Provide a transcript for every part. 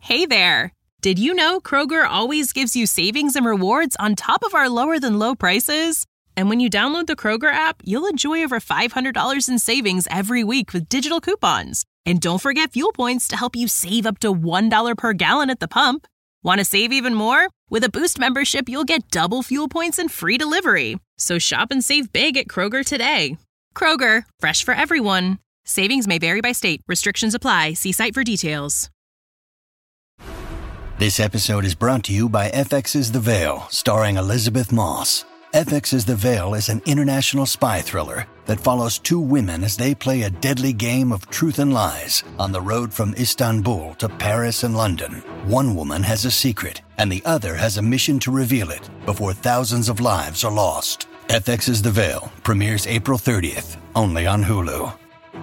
Hey there! Did you know Kroger always gives you savings and rewards on top of our lower-than-low prices? And when you download the Kroger app, you'll enjoy over $500 in savings every week with digital coupons. And don't forget fuel points to help you save up to $1 per gallon at the pump. Want to save even more? With a Boost membership, you'll get double fuel points and free delivery. So shop and save big at Kroger today. Kroger, fresh for everyone. Savings may vary by state. Restrictions apply. See site for details. This episode is brought to you by FX's The Veil, starring Elizabeth Moss. FX's The Veil is an international spy thriller that follows two women as they play a deadly game of truth and lies on the road from Istanbul to Paris and London. One woman has a secret, and the other has a mission to reveal it before thousands of lives are lost. FX's The Veil premieres April 30th, only on Hulu.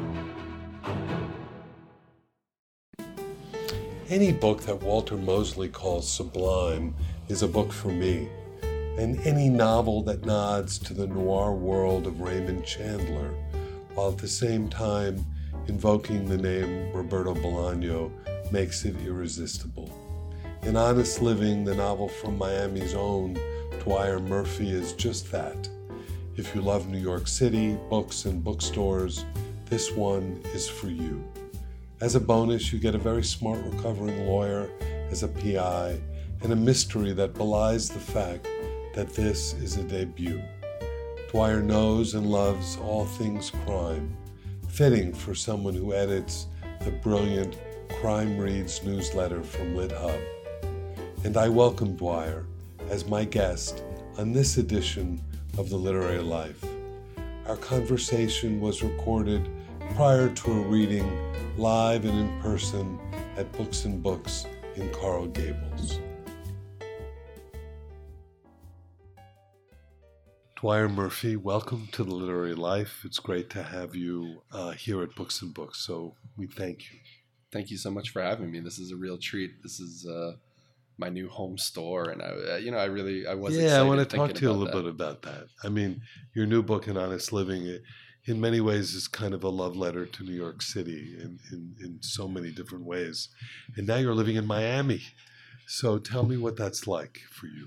Any book that Walter Mosley calls sublime is a book for me, and any novel that nods to the noir world of Raymond Chandler, while at the same time invoking the name Roberto Bolaño, makes it irresistible. In Honest Living, the novel from Miami's own Dwyer Murphy is just that. If you love New York City, books and bookstores, this one is for you. As a bonus, you get a very smart recovering lawyer as a PI and a mystery that belies the fact that this is a debut. Dwyer knows and loves all things crime, fitting for someone who edits the brilliant Crime Reads newsletter from LitHub. And I welcome Dwyer as my guest on this edition of The Literary Life. Our conversation was recorded prior to a reading live and in person at Books and Books in Coral Gables. Dwyer Murphy, welcome to The Literary Life. It's great to have you here at Books and Books, so we thank you. Thank you so much for having me. This is a real treat. This is my new home store, and I was excited. Yeah, I want to talk to you a little bit about that. I mean, your new book, In Honest Living, in many ways is kind of a love letter to New York City in so many different ways. And now you're living in Miami. So tell me what that's like for you.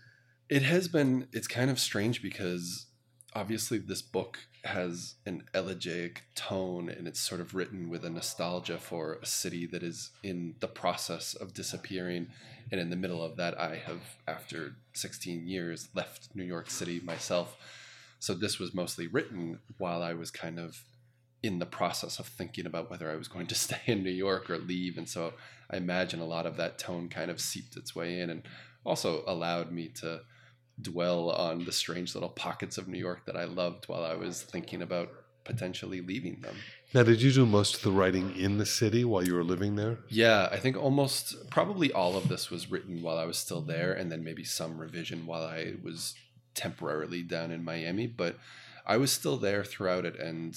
It's kind of strange because obviously this book has an elegiac tone, and it's sort of written with a nostalgia for a city that is in the process of disappearing. And in the middle of that, I have, after 16 years, left New York City myself. So this was mostly written while I was kind of in the process of thinking about whether I was going to stay in New York or leave. And so I imagine a lot of that tone kind of seeped its way in and also allowed me to dwell on the strange little pockets of New York that I loved while I was thinking about potentially leaving them. Now, did you do most of the writing in the city while you were living there? Yeah, I think probably all of this was written while I was still there, and then maybe some revision while I was temporarily down in Miami, but I was still there throughout it. And,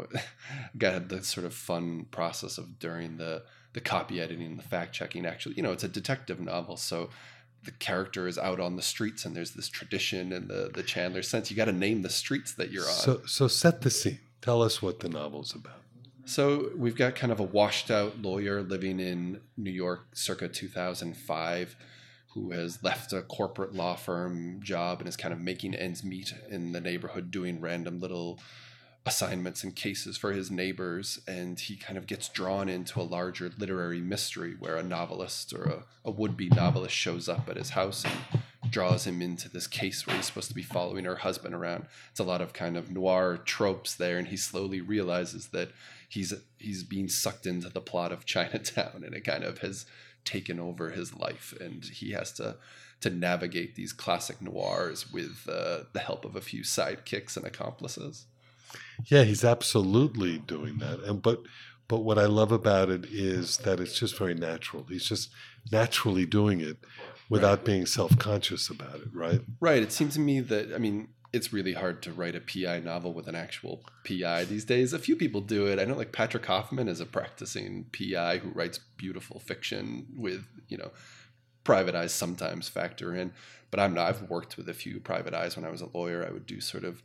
got the sort of fun process of during the copy editing, the fact checking, actually, it's a detective novel. So the character is out on the streets and there's this tradition and the Chandler sense. You got to name the streets that you're on. So set the scene. Tell us what the novel's about. So we've got kind of a washed out lawyer living in New York circa 2005 who has left a corporate law firm job and is kind of making ends meet in the neighborhood, doing random little assignments and cases for his neighbors. And he kind of gets drawn into a larger literary mystery where a novelist or a would-be novelist shows up at his house and draws him into this case where he's supposed to be following her husband around. It's a lot of kind of noir tropes there, and he slowly realizes that he's being sucked into the plot of Chinatown, and it kind of has taken over his life, and he has to navigate these classic noirs with the help of a few sidekicks and accomplices. Yeah, he's absolutely doing that. And but what I love about it is that it's just very natural. He's just naturally doing it without being self-conscious about it, right? Right. It seems to me that, it's really hard to write a PI novel with an actual PI these days. A few people do it. I know Patrick Hoffman is a practicing PI who writes beautiful fiction with, private eyes sometimes factor in, but I'm not. I've worked with a few private eyes when I was a lawyer. I would do sort of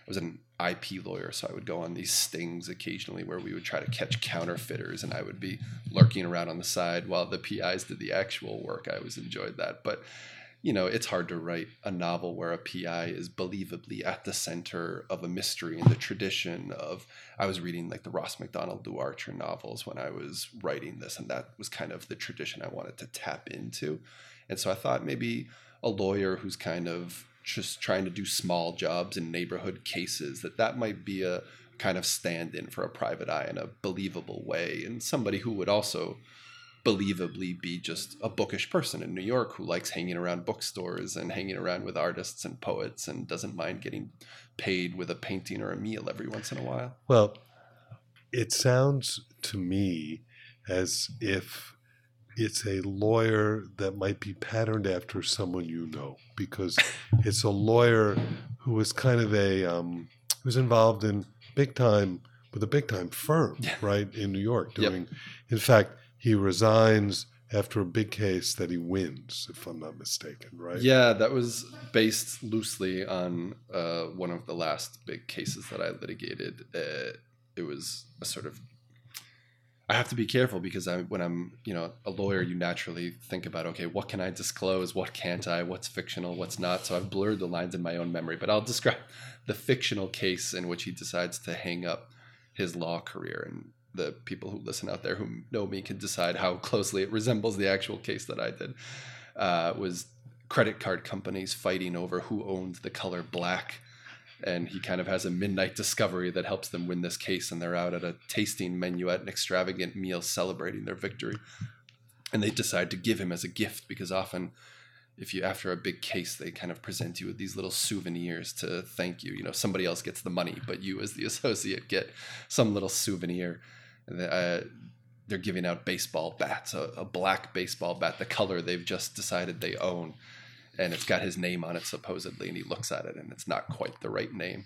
was an IP lawyer, so I would go on these stings occasionally where we would try to catch counterfeiters, and I would be lurking around on the side while the PIs did the actual work. I always enjoyed that. But, it's hard to write a novel where a PI is believably at the center of a mystery in the tradition of, I was reading like the Ross MacDonald, Lou Archer novels when I was writing this, and that was kind of the tradition I wanted to tap into. And so I thought maybe a lawyer who's kind of just trying to do small jobs in neighborhood cases, that might be a kind of stand-in for a private eye in a believable way, and somebody who would also believably be just a bookish person in New York who likes hanging around bookstores and hanging around with artists and poets and doesn't mind getting paid with a painting or a meal every once in a while. Well, it sounds to me as if it's a lawyer that might be patterned after someone because it's a lawyer who was kind of who's involved in with a big time firm, right, in New York. In fact, he resigns after a big case that he wins, if I'm not mistaken, right? Yeah, that was based loosely on one of the last big cases that I litigated. It was a sort of, I have to be careful because when I'm, a lawyer, you naturally think about, okay, what can I disclose? What can't I? What's fictional? What's not? So I've blurred the lines in my own memory, but I'll describe the fictional case in which he decides to hang up his law career. And the people who listen out there who know me can decide how closely it resembles the actual case that I did. Was credit card companies fighting over who owned the color black. And he kind of has a midnight discovery that helps them win this case. And they're out at a tasting menu at an extravagant meal celebrating their victory. And they decide to give him as a gift because often after a big case, they kind of present you with these little souvenirs to thank you. Somebody else gets the money, but you as the associate get some little souvenir. And they're giving out baseball bats, a black baseball bat, the color they've just decided they own. And it's got his name on it, supposedly, and he looks at it, and it's not quite the right name.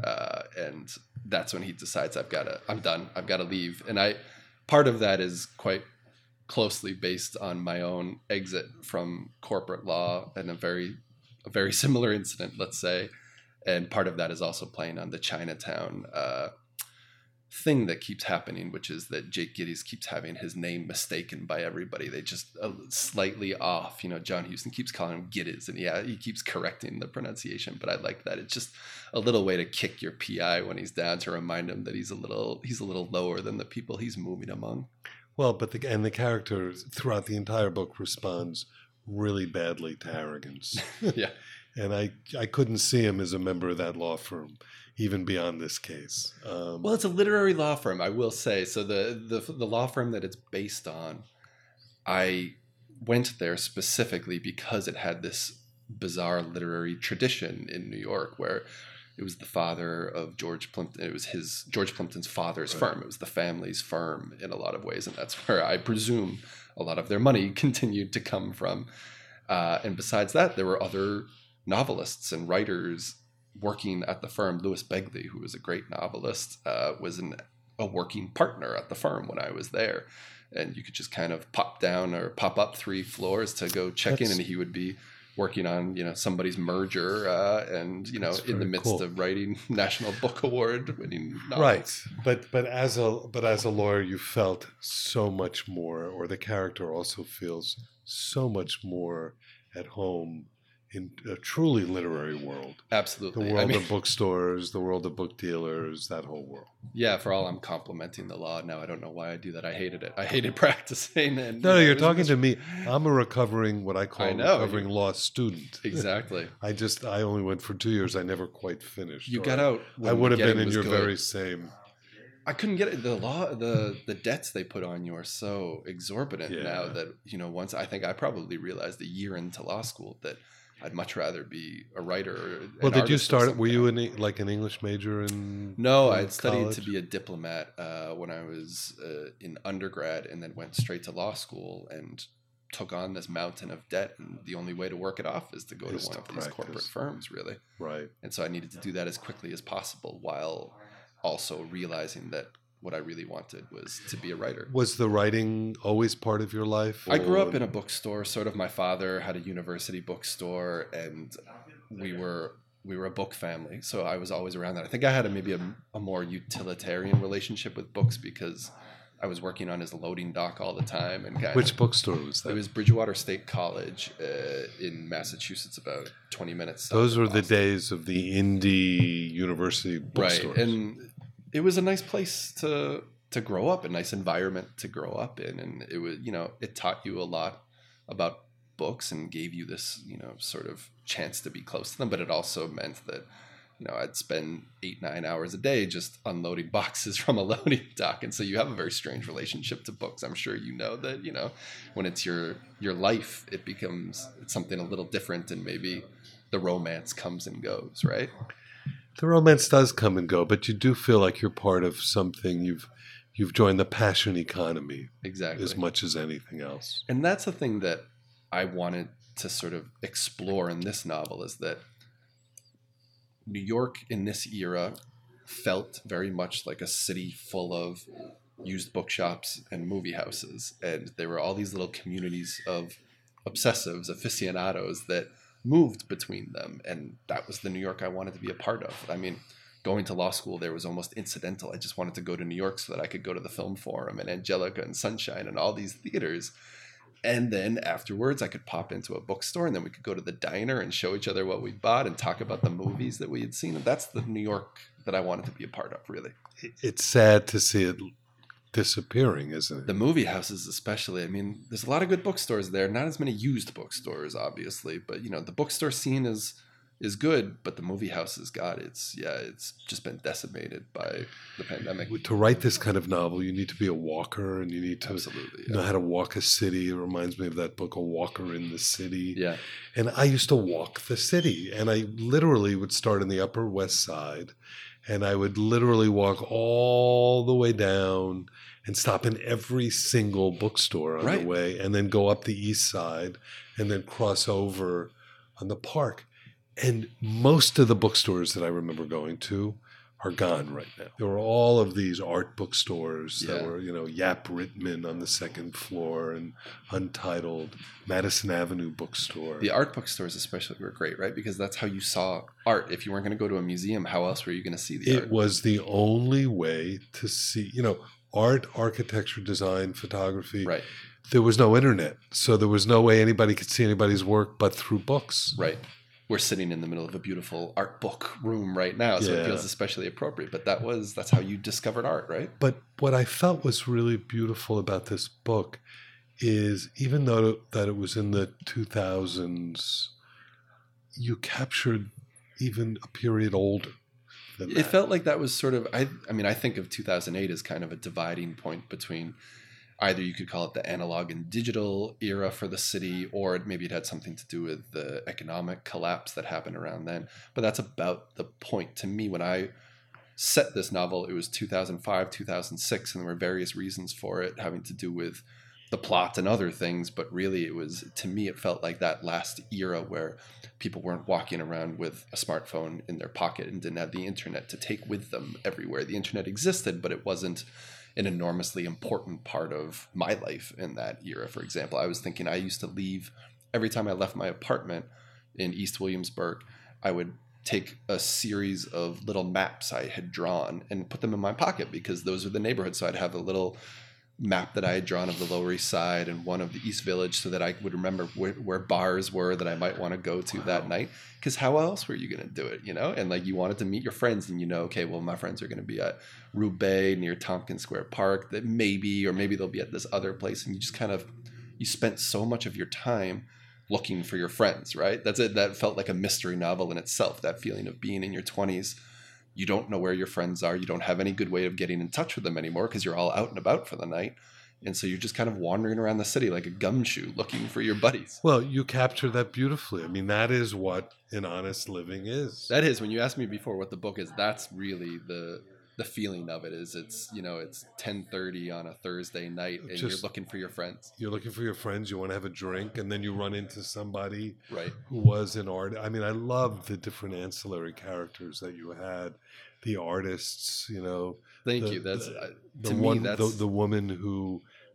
And that's when he decides, I'm done, I've got to leave. And part of that is quite closely based on my own exit from corporate law and a very similar incident, let's say. And part of that is also playing on the Chinatown thing that keeps happening, which is that Jake Gittes keeps having his name mistaken by everybody. They just slightly off. John Huston keeps calling him Gittes, and he keeps correcting the pronunciation. But I like that. It's just a little way to kick your PI when he's down, to remind him that he's a little lower than the people he's moving among. Well, but the character throughout the entire book responds really badly to arrogance. Yeah. And I couldn't see him as a member of that law firm, even beyond this case. Well, it's a literary law firm, I will say. So the law firm that it's based on, I went there specifically because it had this bizarre literary tradition in New York where it was the father of George Plimpton. It was George Plimpton's father's firm. It was the family's firm in a lot of ways. And that's where I presume a lot of their money continued to come from. And besides that, there were other novelists and writers working at the firm. Louis Begley, who was a great novelist, was a working partner at the firm when I was there. And you could just kind of pop down or pop up 3 floors to go check in, and he would be working on, somebody's merger and, in the midst of writing National Book Award winning novels. Right. But as a lawyer, you felt so much more, or the character also feels so much more at home in a truly literary world. Absolutely. The world of bookstores, the world of book dealers, that whole world. Yeah, for all I'm complimenting the law now, I don't know why I do that. I hated it. I hated practicing. And No, you're talking to me. I'm a recovering law student. Exactly. I only went for 2 years. I never quite finished. You got out. I would have been in your very same. I couldn't get it. The law, the debts they put on you are so exorbitant now that, once I think I probably realized a year into law school that I'd much rather be a writer. Well, did you start? Were you an English major in? No, I'd studied to be a diplomat when I was in undergrad, and then went straight to law school and took on this mountain of debt. And the only way to work it off is to go to one of these corporate firms, really. Right. And so I needed to do that as quickly as possible, while also realizing that what I really wanted was to be a writer. Was the writing always part of your life? I grew up in a bookstore. Sort of, my father had a university bookstore, and we were we were a book family, so I was always around that. I think I had maybe a more utilitarian relationship with books because I was working on his loading dock all the time. And Which bookstore was that? It was Bridgewater State College in Massachusetts, about 20 minutes. Those were the days of the indie university bookstores. Right, and it was a nice place to grow up, a nice environment to grow up in, and it was, it taught you a lot about books and gave you this, sort of chance to be close to them. But it also meant that, I'd spend 8-9 hours a day just unloading boxes from a loading dock. And so you have a very strange relationship to books. I'm sure you know that, when it's your life, it's something a little different, and maybe the romance comes and goes, right? The romance does come and go, but you do feel like you're part of something. You've joined the passion economy. Exactly. As much as anything else. And that's the thing that I wanted to sort of explore in this novel, is that New York in this era felt very much like a city full of used bookshops and movie houses. And there were all these little communities of obsessives, aficionados that moved between them. And that was the New York I wanted to be a part of. I mean, going to law school there was almost incidental. I just wanted to go to New York so that I could go to the Film Forum and Angelica and Sunshine and all these theaters. And then afterwards, I could pop into a bookstore, and then we could go to the diner and show each other what we bought and talk about the movies that we had seen. And that's the New York that I wanted to be a part of, really. It's sad to see it disappearing, isn't it? The movie houses especially. I mean, there's a lot of good bookstores there. Not as many used bookstores, obviously. But, the bookstore scene is good, but the movie houses, God, it's just been decimated by the pandemic. To write this kind of novel, you need to be a walker, and you need to know how to walk a city. It reminds me of that book, A Walker in the City. Yeah. And I used to walk the city, and I literally would start in the Upper West Side, and I would literally walk all the way down and stop in every single bookstore on the way, and then go up the East Side, and then cross over on the Park. And most of the bookstores that I remember going to are gone right now. There were all of these art bookstores that were, Yap Rittman on the second floor, and Untitled, Madison Avenue bookstore. The art bookstores especially were great, right? Because that's how you saw art. If you weren't going to go to a museum, how else were you going to see the art? It was the only way to see, art, architecture, design, photography. Right. There was no internet, so there was no way anybody could see anybody's work but through books. Right. We're sitting in the middle of a beautiful art book room right now, so it feels especially appropriate. But that's how you discovered art, right? But what I felt was really beautiful about this book is, even though that it was in the 2000s, you captured even a period older than that. It felt like that was sort of, I think of 2008 as kind of a dividing point between either you could call it the analog and digital era for the city, or maybe it had something to do with the economic collapse that happened around then. But that's about the point. To me, when I set this novel, it was 2005, 2006, and there were various reasons for it having to do with the plot and other things. But really, to me, it felt like that last era where people weren't walking around with a smartphone in their pocket and didn't have the internet to take with them everywhere. The internet existed, but it wasn't an enormously important part of my life in that era. For example, I was thinking I used to leave, every time I left my apartment in East Williamsburg, I would take a series of little maps I had drawn and put them in my pocket, because those are the neighborhoods. So I'd have a little map that I had drawn of the Lower East Side and one of the East Village, so that I would remember where bars were that I might want to go to that night. Because how else were you going to do it, And like, you wanted to meet your friends, and okay, well, my friends are going to be at Roubaix near Tompkins Square Park, that maybe they'll be at this other place. And you just you spent so much of your time looking for your friends, right? That's it. That felt like a mystery novel in itself, that feeling of being in your 20s. You don't know where your friends are. You don't have any good way of getting in touch with them anymore, because you're all out and about for the night. And so you're just kind of wandering around the city like a gumshoe looking for your buddies. Well, you capture that beautifully. I mean, that is what an honest living is. That is. When you asked me before what the book is, that's really the feeling of it. Is it's 10:30 on a Thursday night, and you're looking for your friends. You're looking for your friends. You want to have a drink, and then you run into somebody right who was an artist. I mean, I love the different ancillary characters that you had. The artists, Thank you. That's the woman who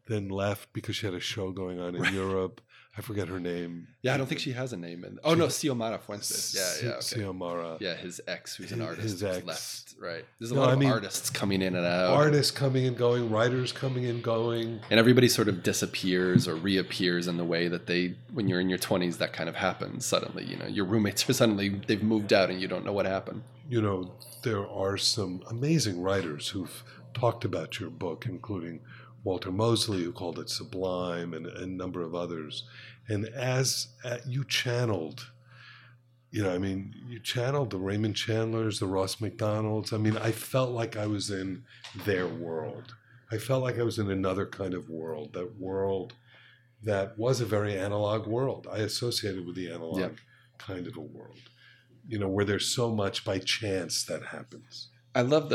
then left because she had a show going on in Europe. I forget her name. Yeah, I don't think she has a name. Xiomara Fuentes. Yeah, okay. Xiomara. Yeah, his ex, who's an artist, His ex. left. Right. There's a lot of artists coming in and out. Artists coming and going, writers coming and going. And everybody sort of disappears or reappears in the way that when you're in your 20s, that kind of happens suddenly. You know, your roommates they've moved out and you don't know what happened. You know, there are some amazing writers who've talked about your book, including Walter Mosley, who called it sublime, and a number of others. And as you channeled, you channeled the Raymond Chandlers, the Ross McDonalds. I mean, I felt like I was in their world. I felt like I was in another kind of world, that world that was a very analog world. I associated with the analog kind of a world, you know, where there's so much by chance that happens. I love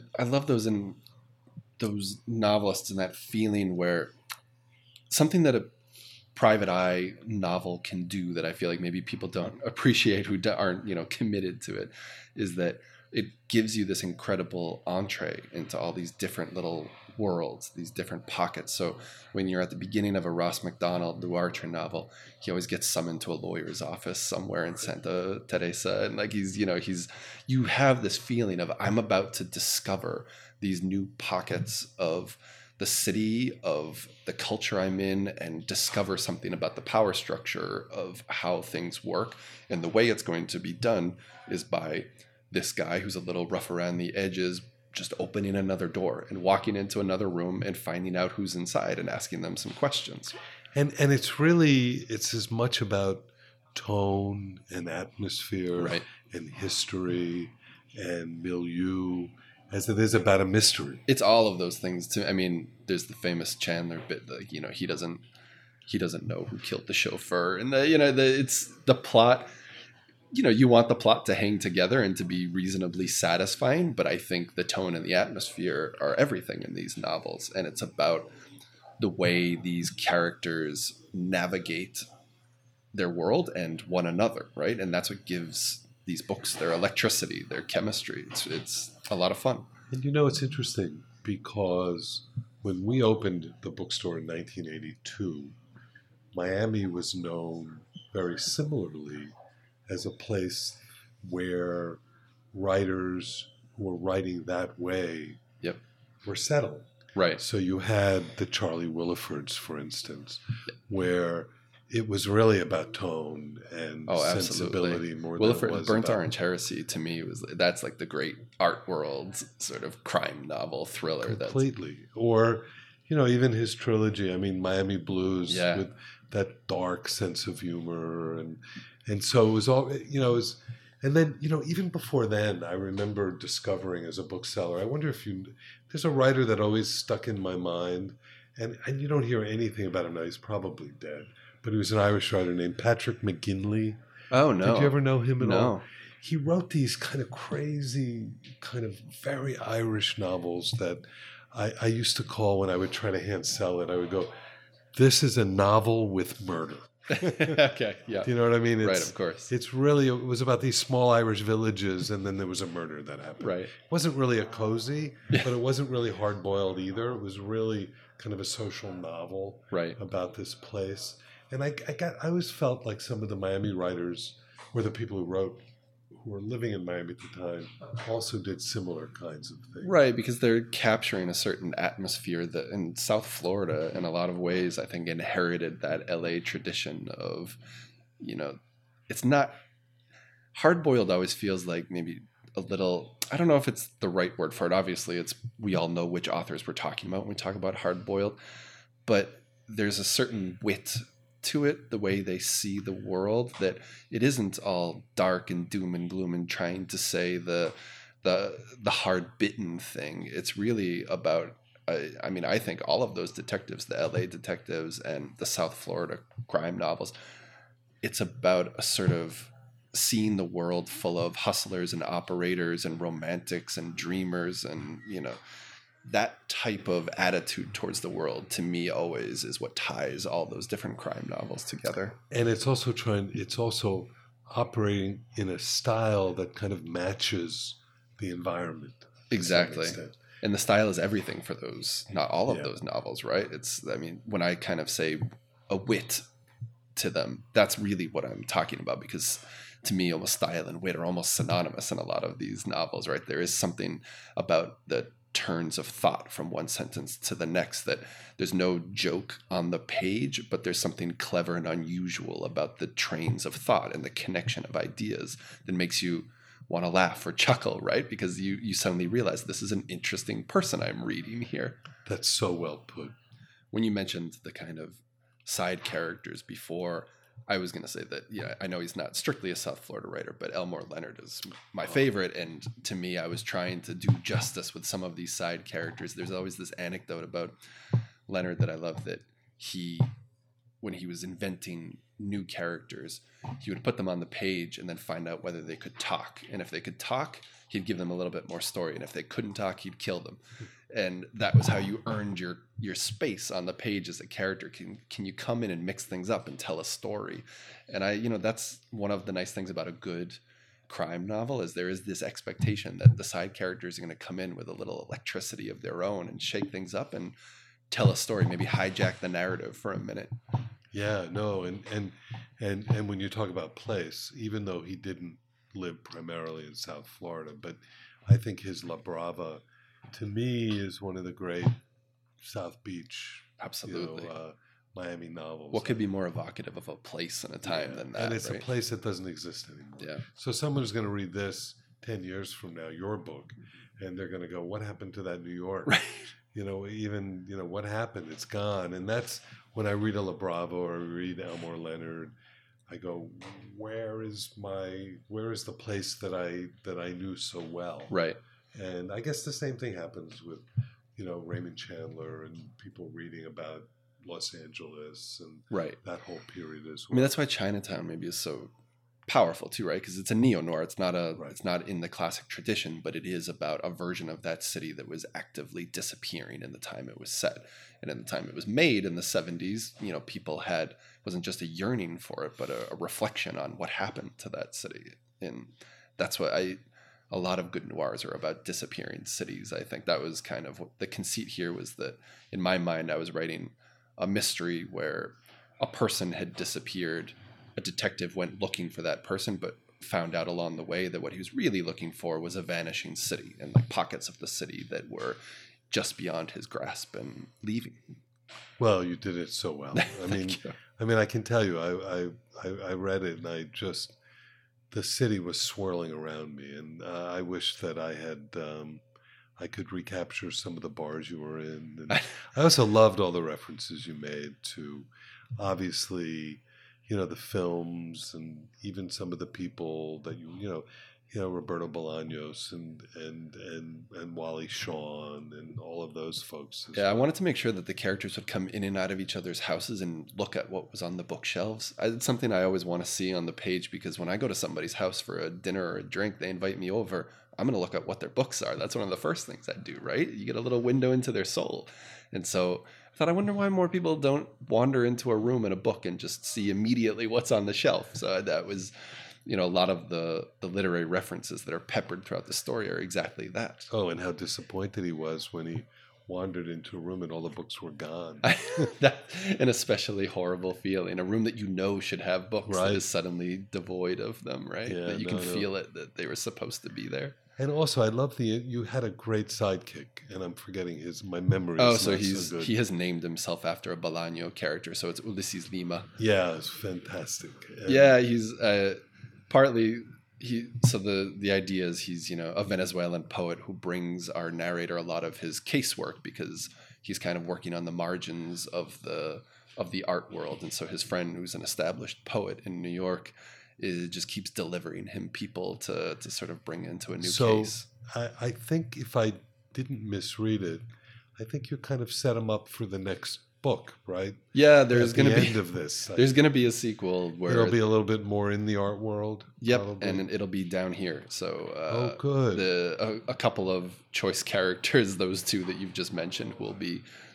those novelists and that feeling where something that a private eye novel can do that I feel like maybe people don't appreciate who aren't, you know, committed to it, is that it gives you this incredible entree into all these different little worlds, these different pockets. So when you're at the beginning of a Ross McDonald Duarte novel, he always gets summoned to a lawyer's office somewhere in Santa Teresa, and like you have this feeling of, I'm about to discover these new pockets of the city, of the culture I'm in, and discover something about the power structure of how things work. And the way it's going to be done is by this guy who's a little rough around the edges, just opening another door and walking into another room and finding out who's inside and asking them some questions. And it's as much about tone and atmosphere, right, and history and milieu as it is about a mystery. It's all of those things too. I mean, there's the famous Chandler bit, like, you know, he doesn't know who killed the chauffeur, and it's the plot. You know, you want the plot to hang together and to be reasonably satisfying, but I think the tone and the atmosphere are everything in these novels, and it's about the way these characters navigate their world and one another, right? And that's what gives these books their electricity, their chemistry. It's a lot of fun. And you know, it's interesting because when we opened the bookstore in 1982, Miami was known very similarly as a place where writers who were writing that way were settled. Right. So you had the Charlie Willifords, for instance, where it was really about tone and sensibility more than it was Burnt Orange Heresy, to me, that's like the great art world sort of crime novel thriller. Completely. Or, you know, even his trilogy, I mean, Miami Blues, with that dark sense of humor. And so it was all, you know, and then, you know, even before then, I remember discovering as a bookseller, I wonder if there's a writer that always stuck in my mind, and you don't hear anything about him now, he's probably dead, but he was an Irish writer named Patrick McGinley. Oh, no. Did you ever know him at all? No. He wrote these kind of crazy, kind of very Irish novels that I used to call, when I would try to hand sell it, I would go, this is a novel with murder. Okay, yeah. Do you know what I mean? Right, of course. It was about these small Irish villages, and then there was a murder that happened. Right. It wasn't really a cozy, but it wasn't really hard-boiled either. It was really kind of a social novel about this place. And I always felt like some of the Miami writers, or the people who were living in Miami at the time, also did similar kinds of things. Right, because they're capturing a certain atmosphere that in South Florida, in a lot of ways, I think inherited that LA tradition of, you know, it's not, hard-boiled always feels like maybe a little, I don't know if it's the right word for it. Obviously, we all know which authors we're talking about when we talk about hard-boiled, but there's a certain wit to it, the way they see the world, that it isn't all dark and doom and gloom and trying to say the hard bitten thing. It's really about, I mean, I think all of those detectives, the LA detectives and the South Florida crime novels, it's about a sort of seeing the world full of hustlers and operators and romantics and dreamers, and, you know, that type of attitude towards the world, to me, always is what ties all those different crime novels together. And it's also operating in a style that kind of matches the environment. Exactly. And the style is everything for those, not all of those novels, right? When I kind of say a wit to them, that's really what I'm talking about, because to me, almost style and wit are almost synonymous in a lot of these novels, right? There is something about the turns of thought from one sentence to the next that there's no joke on the page, but there's something clever and unusual about the trains of thought and the connection of ideas that makes you want to laugh or chuckle, right? Because you suddenly realize this is an interesting person I'm reading here. That's so well put. When you mentioned the kind of side characters before, I was going to say that, I know he's not strictly a South Florida writer, but Elmore Leonard is my favorite. And to me, I was trying to do justice with some of these side characters. There's always this anecdote about Leonard that I love, that when he was inventing new characters, he would put them on the page and then find out whether they could talk. And if they could talk, he'd give them a little bit more story. And if they couldn't talk, he'd kill them. And that was how you earned your space on the page as a character. Can you come in and mix things up and tell a story? And that's one of the nice things about a good crime novel, is there is this expectation that the side characters are going to come in with a little electricity of their own and shake things up and tell a story, maybe hijack the narrative for a minute. Yeah, no, and when you talk about place, even though he didn't live primarily in South Florida, but I think his La Brava, to me, is one of the great South Beach, absolutely, Miami novels. What could be more evocative of a place and a time than that? And it's right? a place that doesn't exist anymore. Yeah. So someone's going to read this 10 years from now, your book, and they're going to go, "What happened to that New York?" Right. What happened? It's gone. And that's when I read a La Brava or read Elmore Leonard, I go, where is the place that I knew so well? Right. And I guess the same thing happens with, Raymond Chandler and people reading about Los Angeles and that whole period as well. That's why Chinatown maybe is so powerful too, right? Because it's a neo-noir. It's not in the classic tradition, but it is about a version of that city that was actively disappearing in the time it was set. And in the time it was made in the 70s, people wasn't just a yearning for it, but a reflection on what happened to that city. And that's what a lot of good noirs are about, disappearing cities. I think that was kind of the conceit here, was that in my mind, I was writing a mystery where a person had disappeared. A detective went looking for that person, but found out along the way that what he was really looking for was a vanishing city and like pockets of the city that were just beyond his grasp and leaving. Well, you did it so well. I can tell you, I read it and the city was swirling around me, and I wish that I could recapture some of the bars you were in. And I also loved all the references you made to, obviously, the films and even some of the people that Roberto Bolaños and Wally Shawn and all of those folks. I wanted to make sure that the characters would come in and out of each other's houses and look at what was on the bookshelves. It's something I always want to see on the page, because when I go to somebody's house for a dinner or a drink, they invite me over, I'm going to look at what their books are. That's one of the first things I do, right? You get a little window into their soul. And so I thought, I wonder why more people don't wander into a room and a book and just see immediately what's on the shelf. So that was, a lot of the literary references that are peppered throughout the story are exactly that. Oh, and how disappointed he was when he wandered into a room and all the books were gone. An especially horrible feeling. A room that should have books that is suddenly devoid of them, right? Yeah, that you can feel it, that they were supposed to be there. And also, I love you had a great sidekick, and I'm forgetting my memory. Oh, so he has named himself after a Bolaño character, so it's Ulysses Lima. Yeah, it's fantastic. And he's partly the idea is he's a Venezuelan poet who brings our narrator a lot of his casework, because he's kind of working on the margins of the art world, and so his friend, who's an established poet in New York, just keeps delivering him people to sort of bring into a new case. So I think if I didn't misread it, I think you kind of set him up for the next book, right? Yeah, there's going to be end of this. There's going to be a sequel where it'll be a little bit more in the art world. Yep, probably. And it'll be down here. So good. A couple of choice characters, those two that you've just mentioned, will be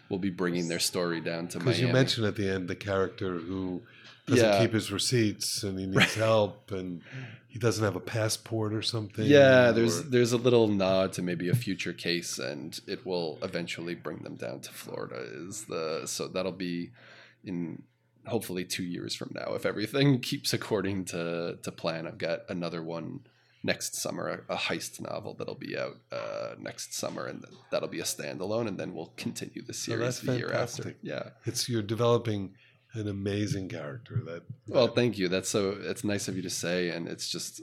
will be bringing their story down to Miami. Because you mentioned at the end the character who doesn't keep his receipts and he needs help and he doesn't have a passport or something. Yeah, there's a little nod to maybe a future case, and it will eventually bring them down to Florida. So that'll be in hopefully 2 years from now if everything keeps according to plan. I've got another one next summer, a heist novel that'll be out next summer, and that'll be a standalone, and then we'll continue the series the year after. Yeah, you're developing an amazing character. Well, thank you. It's nice of you to say, and it's just,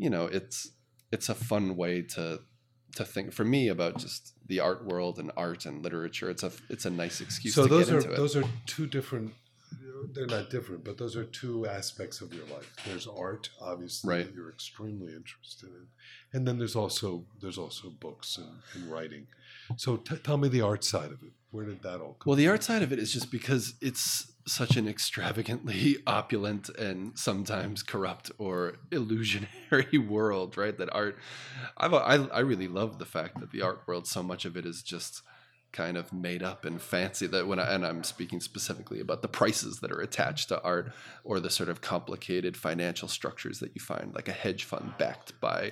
it's a fun way to think for me about just the art world and art and literature. It's a nice excuse to get into it. Those are two different. They're not different, but those are two aspects of your life. There's art, obviously, that you're extremely interested in, and then there's also books and writing. So tell me the art side of it. Where did that all come Well, the art side of it is just because it's such an extravagantly opulent and sometimes corrupt or illusionary world, right? That art, I really love the fact that the art world, so much of it is just kind of made up and fancy, that and I'm speaking specifically about the prices that are attached to art, or the sort of complicated financial structures that you find, like a hedge fund backed by,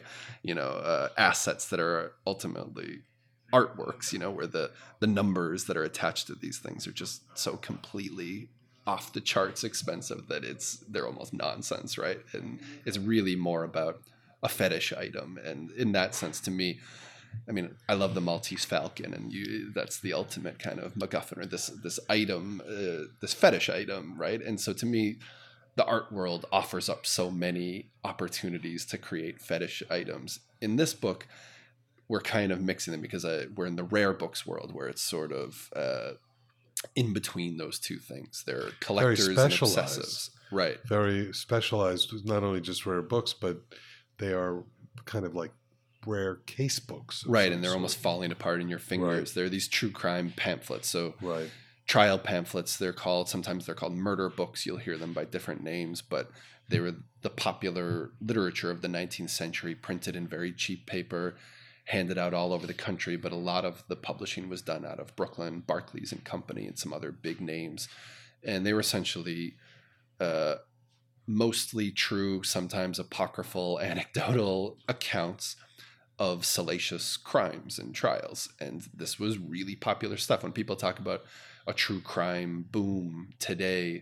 assets that are ultimately artworks, where the numbers that are attached to these things are just so completely off the charts expensive that they're almost nonsense, right? And it's really more about a fetish item. And in that sense, to me, I mean, I love the Maltese Falcon, and that's the ultimate kind of MacGuffin, or this item, this fetish item, right? And so to me, the art world offers up so many opportunities to create fetish items. In this book, we're kind of mixing them because we're in the rare books world, where it's sort of in between those two things. They're collectors and obsessives. Right. Very specialized, not only just rare books, but they are kind of like rare case books. Right, and they're almost falling apart in your fingers. Right. They're these true crime pamphlets. So trial pamphlets, they're called. Sometimes they're called murder books. You'll hear them by different names, but they were the popular literature of the 19th century, printed in very cheap paper, handed out all over the country, but a lot of the publishing was done out of Brooklyn, Barclays and Company, and some other big names. And they were essentially mostly true, sometimes apocryphal, anecdotal accounts of salacious crimes and trials. And this was really popular stuff. When people talk about a true crime boom today,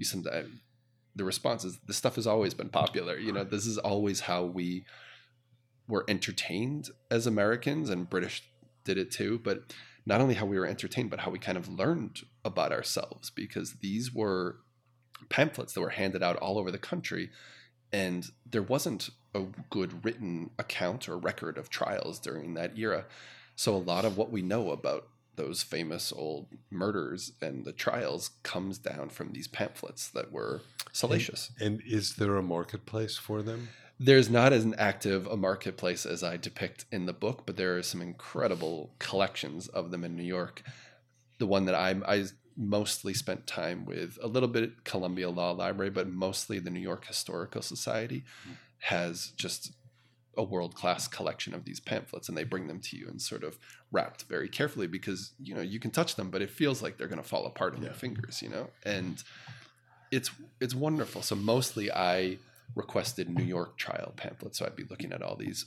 the response is, this stuff has always been popular. This is always how we were entertained as Americans, and British did it too, but not only how we were entertained, but how we kind of learned about ourselves, because these were pamphlets that were handed out all over the country, and there wasn't a good written account or record of trials during that era. So a lot of what we know about those famous old murders and the trials comes down from these pamphlets that were salacious. And is there a marketplace for them? There's not as active a marketplace as I depict in the book, but there are some incredible collections of them in New York. The one that I mostly spent time with, a little bit at Columbia Law Library, but mostly the New York Historical Society has just a world-class collection of these pamphlets, and they bring them to you and sort of wrapped very carefully, because you can touch them, but it feels like they're going to fall apart in your fingers, and it's wonderful. So mostly I requested New York trial pamphlets, so I'd be looking at all these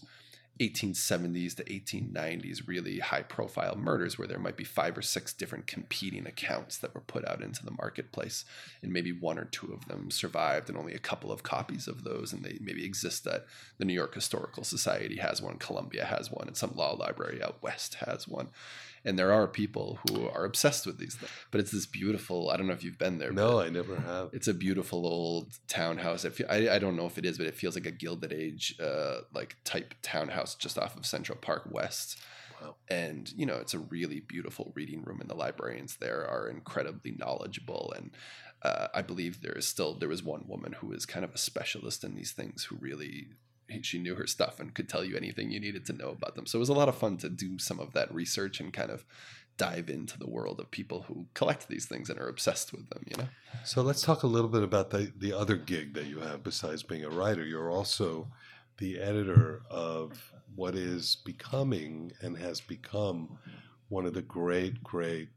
1870s to 1890s really high-profile murders where there might be 5 or 6 different competing accounts that were put out into the marketplace, and maybe 1 or 2 of them survived, and only a couple of copies of those, and they maybe exist that the New York Historical Society has one, Columbia has one, and some law library out west has one. And there are people who are obsessed with these things. But it's this beautiful, I don't know if you've been there. No, I never have. It's a beautiful old townhouse. I don't know if it is, but it feels like a Gilded Age like type townhouse just off of Central Park West. Wow. And, it's a really beautiful reading room, and the librarians there are incredibly knowledgeable. And I believe there was one woman who was kind of a specialist in these things, who really... she knew her stuff and could tell you anything you needed to know about them. So it was a lot of fun to do some of that research and kind of dive into the world of people who collect these things and are obsessed with them, So let's talk a little bit about the other gig that you have besides being a writer. You're also the editor of what is becoming and has become one of the great, great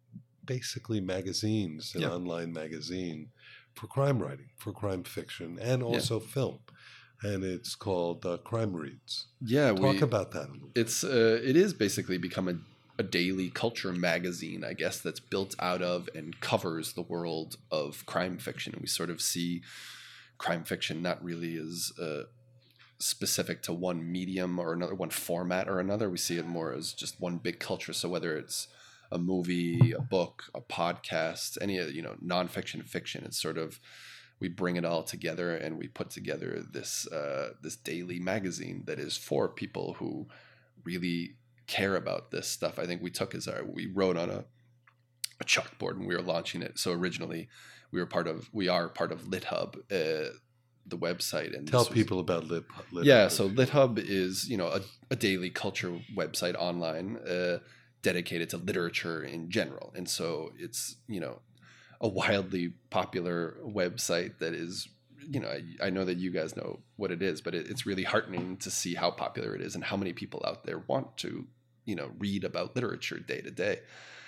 basically magazines, an online magazine for crime writing, for crime fiction, and also film. And it's called Crime Reads. Yeah, talk about that a little bit. It is basically become a daily culture magazine, I guess, that's built out of and covers the world of crime fiction. And we sort of see crime fiction not really as specific to one medium or another, one format or another. We see it more as just one big culture. So whether it's a movie, a book, a podcast, any nonfiction, fiction, it's sort of, we bring it all together and we put together this daily magazine that is for people who really care about this stuff. I think we wrote on a chalkboard when we were launching it. So originally we are part of LitHub, the website. And tell people about LitHub. Yeah, so LitHub is a daily culture website online dedicated to literature in general, and so it's a wildly popular website that is, I know that you guys know what it is, but it's really heartening to see how popular it is and how many people out there want to read about literature day to day.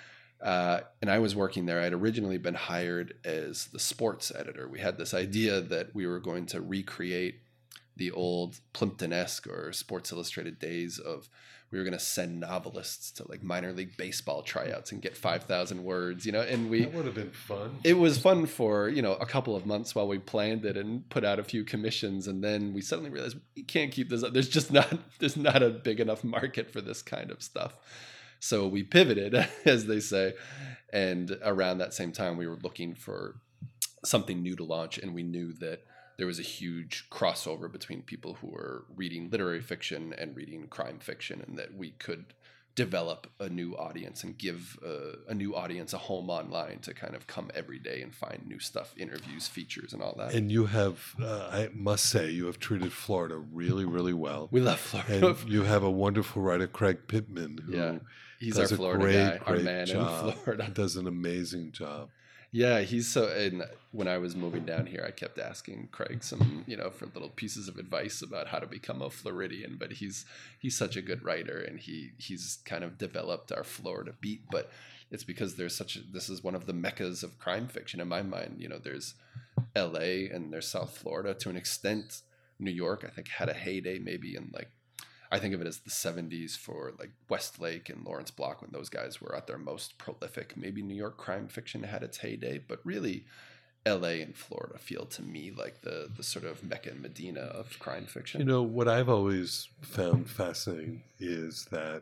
And I was working there. I'd originally been hired as the sports editor. We had this idea that we were going to recreate the old Plimpton-esque or Sports Illustrated days of, we were going to send novelists to like minor league baseball tryouts and get 5,000 words, and that would have been fun. It was fun for, a couple of months while we planned it and put out a few commissions. And then we suddenly realized we can't keep this up. There's not a big enough market for this kind of stuff. So we pivoted, as they say. And around that same time, we were looking for something new to launch. And we knew that there was a huge crossover between people who were reading literary fiction and reading crime fiction, and that we could develop a new audience and give a new audience a home online to kind of come every day and find new stuff, interviews, features, and all that. And you have, I must say, you have treated Florida really, really well. We love Florida. And you have a wonderful writer, Craig Pittman, who he's does our Florida guy, our great man job. in Florida. Does an amazing job. Yeah, and when I was moving down here, I kept asking Craig some, for little pieces of advice about how to become a Floridian, but he's such a good writer, and he's kind of developed our Florida beat. But it's because this is one of the meccas of crime fiction in my mind. There's LA and there's South Florida to an extent. New York, I think, had a heyday maybe in I think of it as the 70s for like Westlake and Lawrence Block, when those guys were at their most prolific. Maybe New York crime fiction had its heyday, but really LA and Florida feel to me like the sort of Mecca and Medina of crime fiction. What I've always found fascinating is that,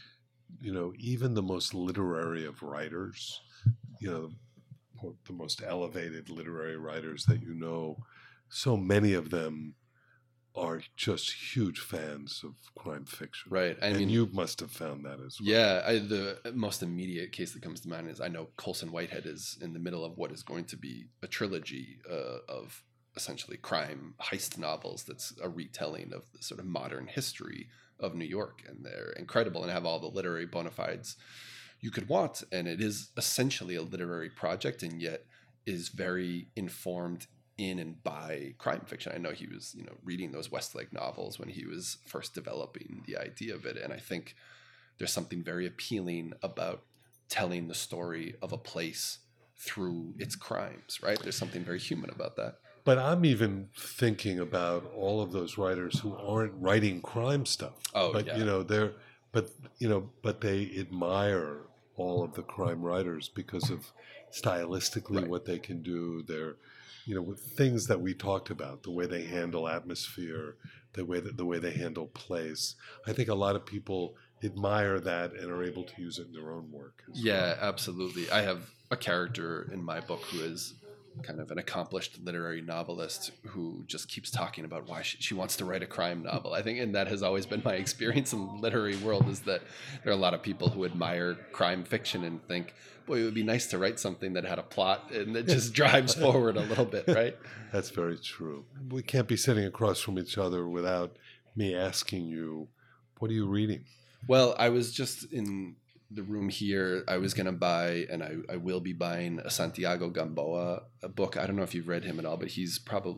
even the most literary of writers, the most elevated literary writers that so many of them are just huge fans of crime fiction. Right. I mean, you must have found that as well. Yeah. The most immediate case that comes to mind is I know Colson Whitehead is in the middle of what is going to be a trilogy of essentially crime heist novels that's a retelling of the sort of modern history of New York. And they're incredible and have all the literary bona fides you could want. And it is essentially a literary project, and yet is very informed in and by crime fiction. I know he was, reading those Westlake novels when he was first developing the idea of it. And I think there's something very appealing about telling the story of a place through its crimes, right? There's something very human about that. But I'm even thinking about all of those writers who aren't writing crime stuff. Oh, but, yeah. but they admire all of the crime writers because of stylistically what they can do. They're, with things that we talked about, the way they handle atmosphere, the way they handle place. I think a lot of people admire that and are able to use it in their own work. Yeah, absolutely. I have a character in my book who is kind of an accomplished literary novelist who just keeps talking about why she wants to write a crime novel. I think, and that has always been my experience in the literary world, is that there are a lot of people who admire crime fiction and think, boy, it would be nice to write something that had a plot and that just drives forward a little bit, right? That's very true. We can't be sitting across from each other without me asking you, what are you reading? Well, I was just in the room here. I was going to buy, and I will be buying, a Santiago Gamboa book. I don't know if you've read him at all, but he's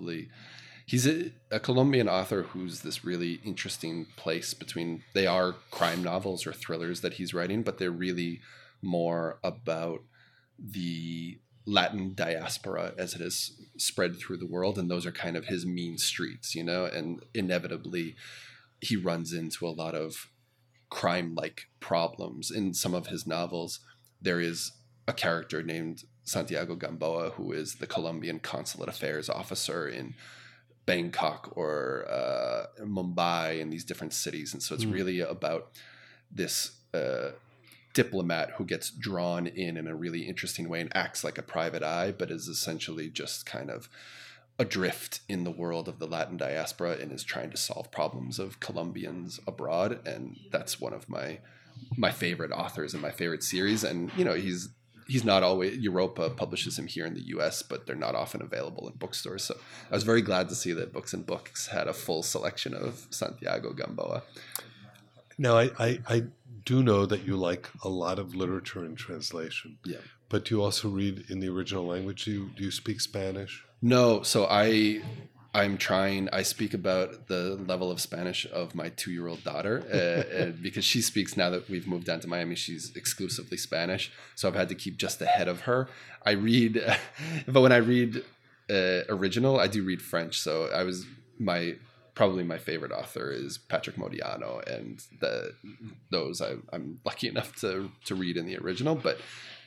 a Colombian author who's this really interesting place between, they are crime novels or thrillers that he's writing, but they're really more about the Latin diaspora as it has spread through the world, and those are kind of his mean streets, and inevitably he runs into a lot of crime-like problems. In some of his novels, there is a character named Santiago Gamboa, who is the Colombian consulate affairs officer in Bangkok or Mumbai and these different cities. And so it's really about this diplomat who gets drawn in a really interesting way and acts like a private eye, but is essentially just kind of adrift in the world of the Latin diaspora and is trying to solve problems of Colombians abroad. And that's one of my favorite authors and my favorite series. And, he's not always, Europa publishes him here in the US, but they're not often available in bookstores. So I was very glad to see that Books and Books had a full selection of Santiago Gamboa. Now, I do know that you like a lot of literature in translation. Yeah. But do you also read in the original language? Do you speak Spanish? No. So I'm trying. I speak about the level of Spanish of my 2-year-old daughter because she speaks, now that we've moved down to Miami, she's exclusively Spanish. So I've had to keep just ahead of her. I read, but when I read original, I do read French. So probably my favorite author is Patrick Modiano, and those I'm lucky enough to read in the original. But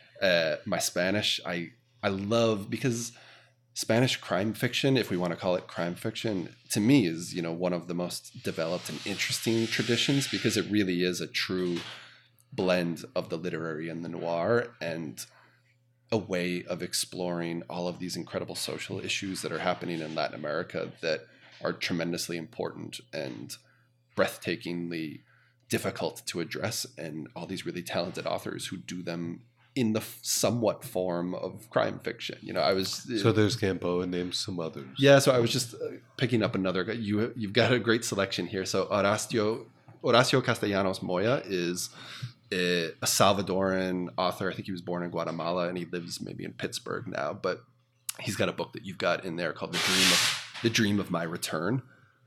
my Spanish, I love, because Spanish crime fiction, if we want to call it crime fiction, to me is, one of the most developed and interesting traditions, because it really is a true blend of the literary and the noir, and a way of exploring all of these incredible social issues that are happening in Latin America that are tremendously important and breathtakingly difficult to address, and all these really talented authors who do them in the somewhat form of crime fiction. So there's Gamboa, name some others. Yeah, so I was just picking up another guy. You've got a great selection here. So Horacio Castellanos Moya is a Salvadoran author. I think he was born in Guatemala and he lives maybe in Pittsburgh now, but he's got a book that you've got in there called The Dream of My Return.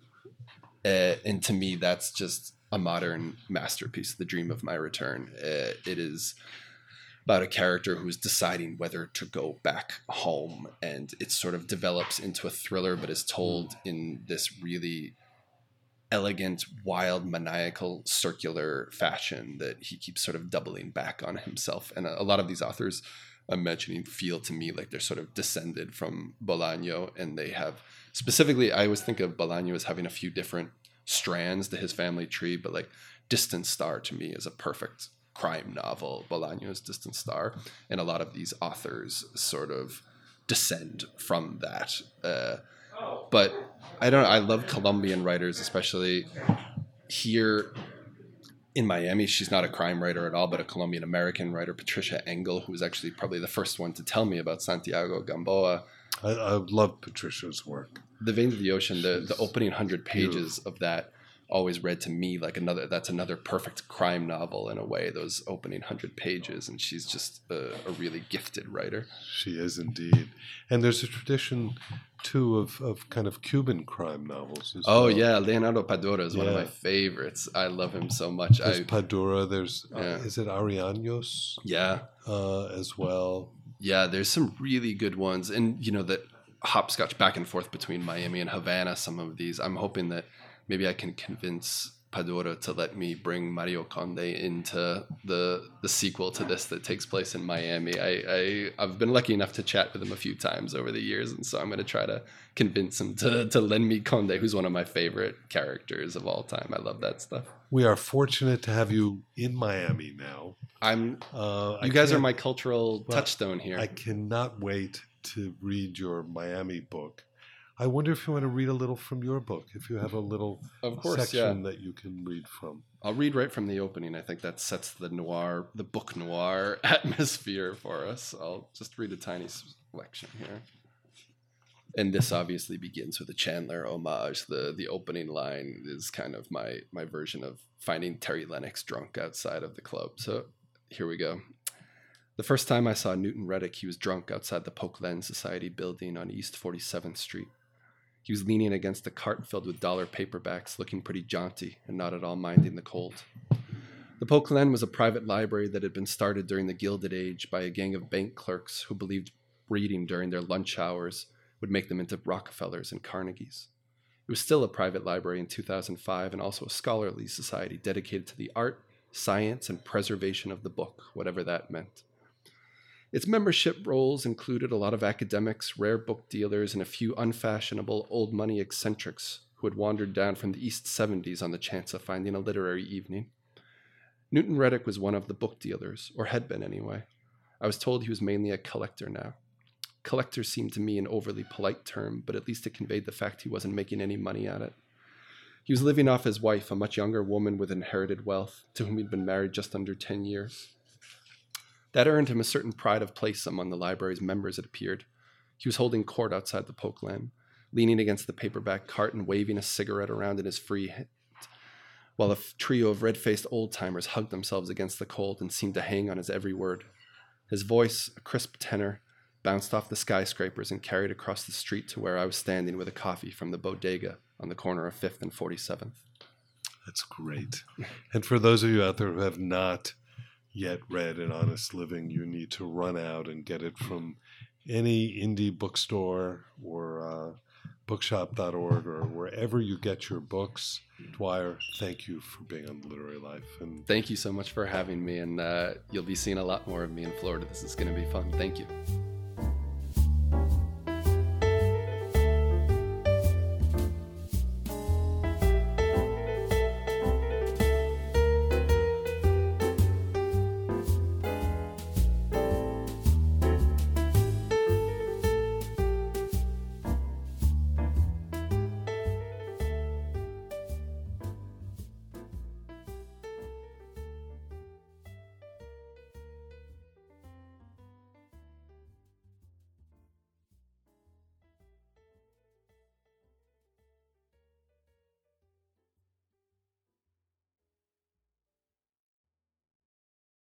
And to me, that's just a modern masterpiece, The Dream of My Return. It is about a character who's deciding whether to go back home, and it sort of develops into a thriller, but is told in this really elegant, wild, maniacal, circular fashion that he keeps sort of doubling back on himself. And a lot of these authors I'm mentioning feel to me like they're sort of descended from Bolaño, and they have specifically, I always think of Bolaño as having a few different strands to his family tree, but like Distant Star to me is a perfect crime novel, Bolaño's Distant Star, and a lot of these authors sort of descend from that. But I love Colombian writers, especially here in Miami. She's not a crime writer at all, but a Colombian American writer, Patricia Engel, who was actually probably the first one to tell me about Santiago Gamboa. I love Patricia's work. The Veins of the Ocean, the opening 100 pages of that always read to me like another perfect crime novel in a way, those opening 100 pages. And she's just a really gifted writer. She is indeed. And there's a tradition too of kind of Cuban crime novels as well. Yeah, Leonardo Padura is one of my favorites. I love him so much. There's Padura, there's is it Arianos? As well. Yeah, there's some really good ones, and that hopscotch back and forth between Miami and Havana. Some of these, I'm hoping that maybe I can convince Padura to let me bring Mario Conde into the sequel to this that takes place in Miami. I've been lucky enough to chat with him a few times over the years, and so I'm going to try to convince him to lend me Conde, who's one of my favorite characters of all time. I love that stuff. We are fortunate to have you in Miami now. You guys are my cultural touchstone here. I cannot wait to read your Miami book. I wonder if you want to read a little from your book, if you have a little section that you can read from. I'll read right from the opening. I think that sets the book noir atmosphere for us. I'll just read a tiny selection here. And this obviously begins with a Chandler homage. The opening line is kind of my version of finding Terry Lennox drunk outside of the club. So here we go. The first time I saw Newton Reddick, he was drunk outside the Polk Lens Society building on East 47th Street. He was leaning against a cart filled with dollar paperbacks, looking pretty jaunty and not at all minding the cold. The Poquelin was a private library that had been started during the Gilded Age by a gang of bank clerks who believed reading during their lunch hours would make them into Rockefellers and Carnegies. It was still a private library in 2005 and also a scholarly society dedicated to the art, science, and preservation of the book, whatever that meant. Its membership rolls included a lot of academics, rare book dealers, and a few unfashionable old money eccentrics who had wandered down from the East 70s on the chance of finding a literary evening. Newton Reddick was one of the book dealers, or had been anyway. I was told he was mainly a collector now. Collector seemed to me an overly polite term, but at least it conveyed the fact he wasn't making any money at it. He was living off his wife, a much younger woman with inherited wealth, to whom he'd been married just under 10 years. That earned him a certain pride of place among the library's members, it appeared. He was holding court outside the Poquelin, leaning against the paperback cart and waving a cigarette around in his free hand, while a trio of red-faced old-timers hugged themselves against the cold and seemed to hang on his every word. His voice, a crisp tenor, bounced off the skyscrapers and carried across the street to where I was standing with a coffee from the bodega on the corner of 5th and 47th. That's great. And for those of you out there who have not yet read An Honest Living, you need to run out and get it from any indie bookstore or bookshop.org or wherever you get your books. Dwyer, thank you for being on The Literary Life. And thank you so much for having me, and you'll be seeing a lot more of me in Florida. This is going to be fun. Thank you.